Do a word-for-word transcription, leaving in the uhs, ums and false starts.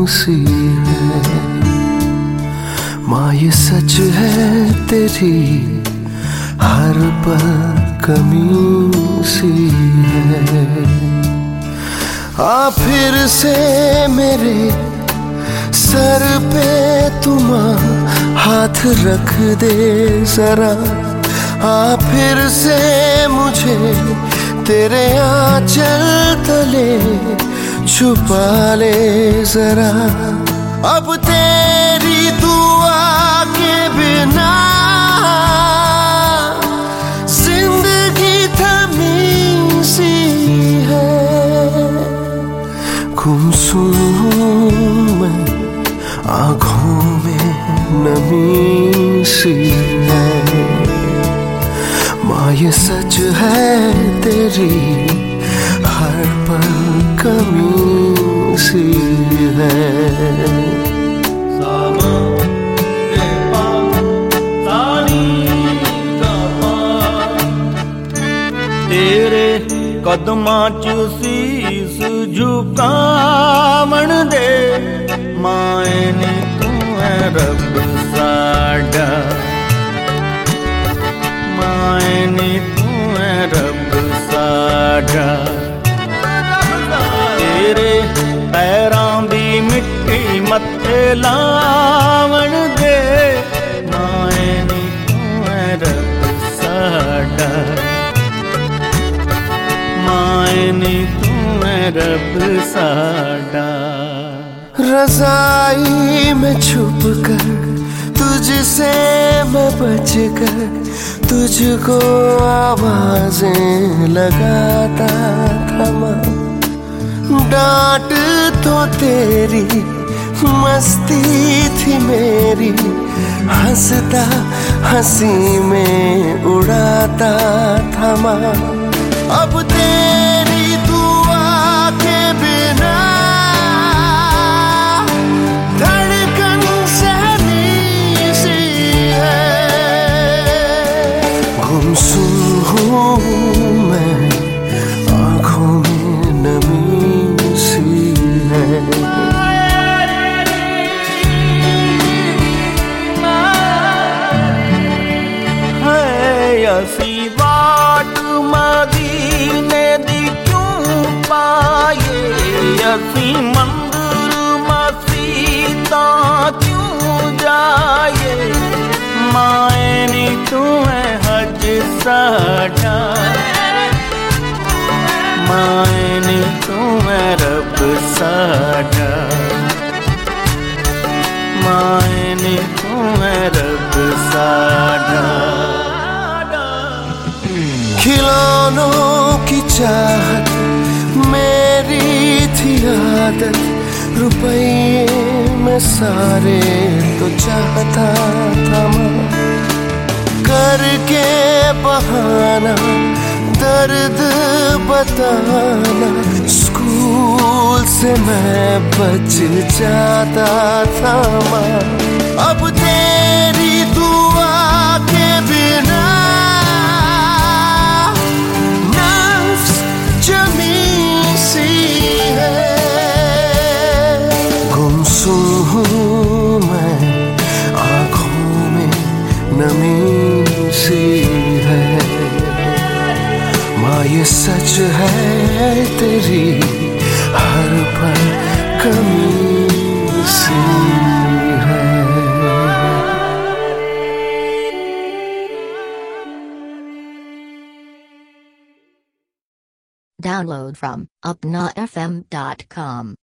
सी है। माँ ये सच है तेरी हर पल कमी सी है। आ फिर से मेरे सर पे तुम हाथ रख दे जरा। आ फिर से मुझे तेरे आंचल तले छुपा ले जरा। अब तेरी दुआ के बिना जिंदगी थमी सी है। गुमसुम में आँखों में नमी सी है। माँ ये सच है तेरी हर पल कमी सी है। तेरे कदमां च सीस झुकावण दे। माए नी तू है रब साडा। माए नी तू है रब साडा। तेरे पैरां दी मिट्टी मत्थे लावण दे। माए नी तू है रब साडा। माए नी तू है रब साडा। रज़ाई में छुप कर तुझसे मैं बच कर तुझको आवाजें लगाता था माँ। डांट तो तेरी मस्ती थी मेरी। हंसता हंसी में उड़ाता था माँ। अब तेरी दुआ के बिना धड़कन सहमी सी है। गुमसुम हूँ मैं आँखों में नमी सी है। है असी बाट मदीने दी क्यों पाए। असी मंदिर मसीता क्यों जाए। माए नी तू है हज साडा। माए नी तू है रब साडा। माए नी तू है रब साडा। खिलौनों की चाहत मेरी थी आदत। रुपये में सारे तो चाहता था माँ। करके बहाना दर्द बताना। स्कूल से मैं बच जाता था माँ। अब तेरी दुआ के बिना जमी सी है। गुमसुम हूँ मैं आँखों में नमी सी है। माँ ये सच है तेरी हर पल कमी सी है। Download from upna f m dot com.